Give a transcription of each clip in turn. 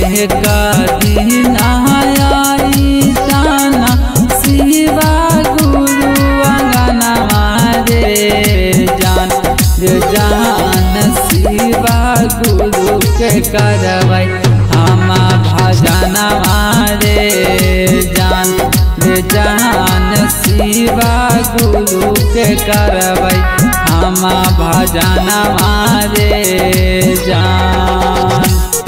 कदीना आई जाना शिवा गुरु अंगनवा रे जान शिवा गुरु के करबै हम भजनवा रे जान शिवा गुरु के करबै हम भजनवा रे जान।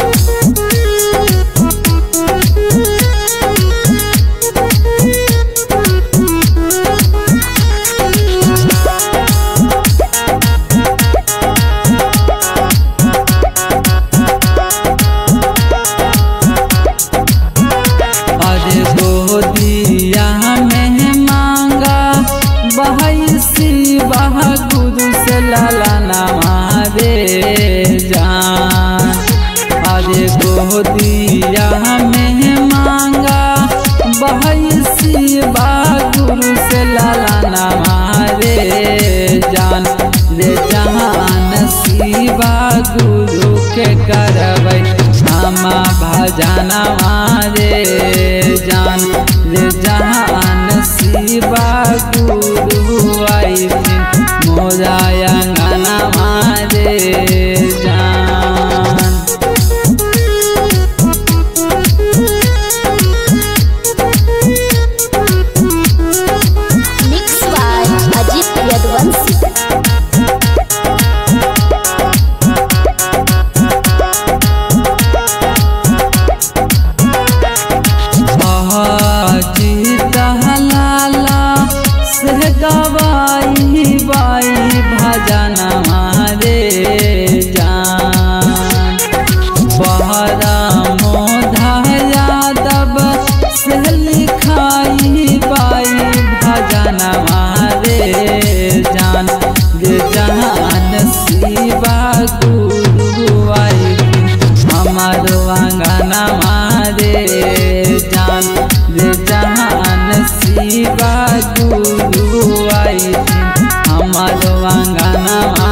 गोदिया में मांगा शिवा गुरु से ललनवा रे जान। अरे गोदिया में मांगा शिवा गुरु से ललनवा रे जान शिवा गुरु के करबै हम भजनवा रे जान शिवा गुरु आई मोरा अंगनवा रे जान। Mix by Ajeet Yaduvanshi. गवाई बाई भजनवा रे जान। बहरा मोधा यादव से लिखाई बाई भजनवा रे जान शिवा गुरु आई हमारो अंगनवा रे जान शिवा गुरु आई हमारो अंगनवा